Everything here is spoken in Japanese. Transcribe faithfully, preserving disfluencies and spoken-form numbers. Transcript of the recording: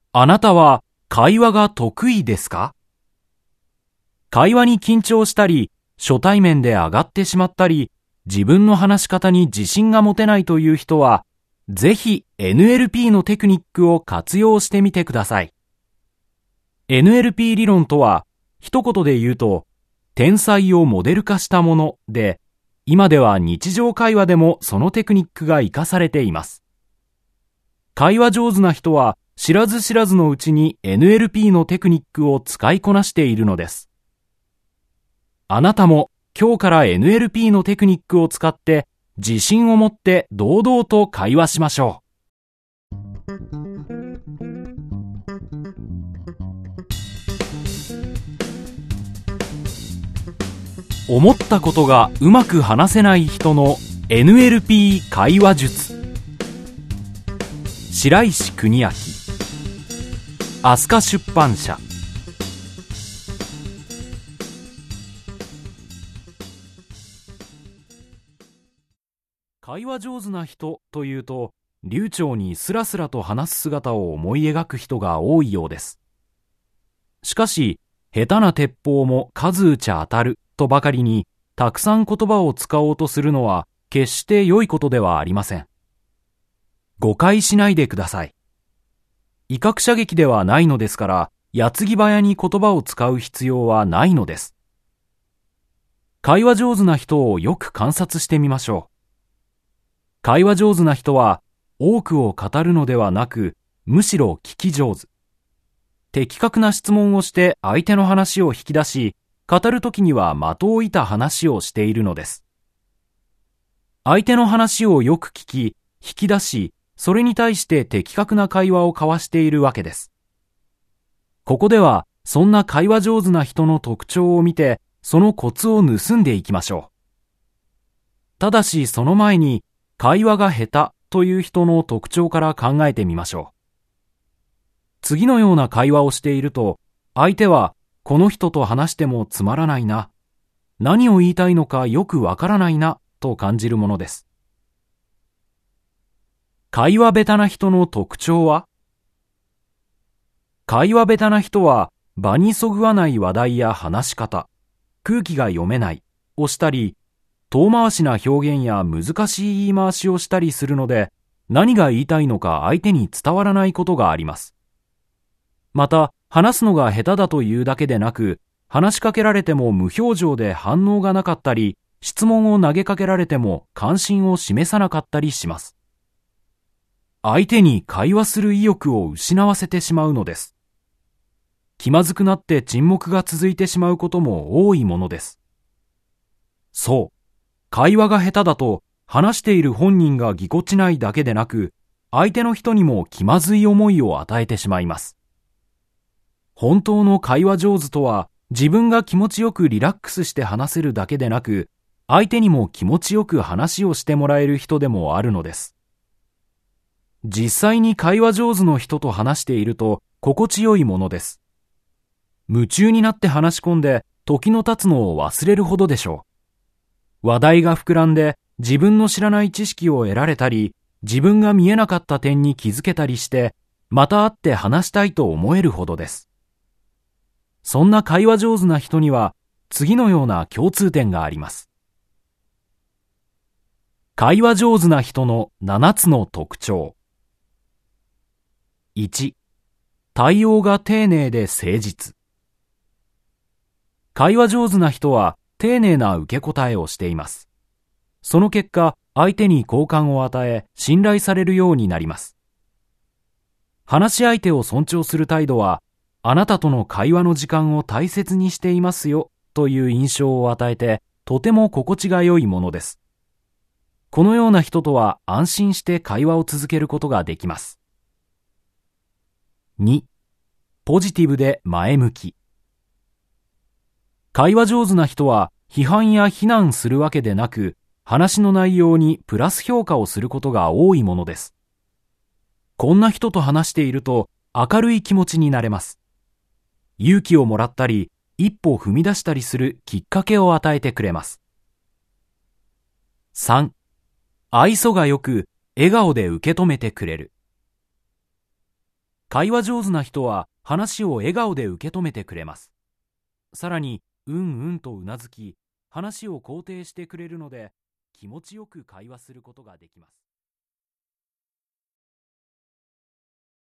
あなたは会話が得意ですか？会話に緊張したり、初対面で上がってしまったり、自分の話し方に自信が持てないという人は、ぜひ エヌエルピー のテクニックを活用してみてください。エヌエルピー 理論とは、一言で言うと、天才をモデル化したもので、今では日常会話でもそのテクニックが活かされています。会話上手な人は、知らず知らずのうちに エヌエルピー のテクニックを使いこなしているのです。あなたも今日から エヌエルピー のテクニックを使って自信を持って堂々と会話しましょう。思ったことがうまく話せない人の エヌエルピー 会話術。白石邦明、飛鳥出版社。会話上手な人というと、流暢にスラスラと話す姿を思い描く人が多いようです。しかし、下手な鉄砲も数打ちゃ当たるとばかりに、たくさん言葉を使おうとするのは決して良いことではありません。誤解しないでください。威嚇射撃ではないのですから、矢継ぎ早に言葉を使う必要はないのです。会話上手な人をよく観察してみましょう。会話上手な人は多くを語るのではなく、むしろ聞き上手。的確な質問をして相手の話を引き出し、語るときには的を射た話をしているのです。相手の話をよく聞き、引き出し、それに対して的確な会話を交わしているわけです。ここでは、そんな会話上手な人の特徴を見て、そのコツを盗んでいきましょう。ただし、その前に、会話が下手という人の特徴から考えてみましょう。次のような会話をしていると、相手は、この人と話してもつまらないな、何を言いたいのかよくわからないな、と感じるものです。会話下手な人の特徴は？会話下手な人は場にそぐわない話題や話し方、空気が読めないをしたり、遠回しな表現や難しい言い回しをしたりするので、何が言いたいのか相手に伝わらないことがあります。また、話すのが下手だというだけでなく、話しかけられても無表情で反応がなかったり、質問を投げかけられても関心を示さなかったりします。相手に会話する意欲を失わせてしまうのです。気まずくなって沈黙が続いてしまうことも多いものです。そう、会話が下手だと話している本人がぎこちないだけでなく、相手の人にも気まずい思いを与えてしまいます。本当の会話上手とは、自分が気持ちよくリラックスして話せるだけでなく、相手にも気持ちよく話をしてもらえる人でもあるのです。実際に会話上手の人と話していると心地よいものです。夢中になって話し込んで時の経つのを忘れるほどでしょう。話題が膨らんで自分の知らない知識を得られたり、自分が見えなかった点に気づけたりして、また会って話したいと思えるほどです。そんな会話上手な人には次のような共通点があります。会話上手な人のななつの特徴。いち、対応が丁寧で誠実。会話上手な人は丁寧な受け答えをしています。その結果、相手に好感を与え、信頼されるようになります。話し相手を尊重する態度は、あなたとの会話の時間を大切にしていますよという印象を与えて、とても心地が良いものです。このような人とは安心して会話を続けることができます。に、ポジティブで前向き。会話上手な人は批判や非難するわけでなく、話の内容にプラス評価をすることが多いものです。こんな人と話していると明るい気持ちになれます。勇気をもらったり、一歩踏み出したりするきっかけを与えてくれます。さん、愛想がよく笑顔で受け止めてくれる。 会話上手な人は話を笑顔で受け止めてくれます。さらに、うんうんとうなずき、話を肯定してくれるので、気持ちよく会話することができます。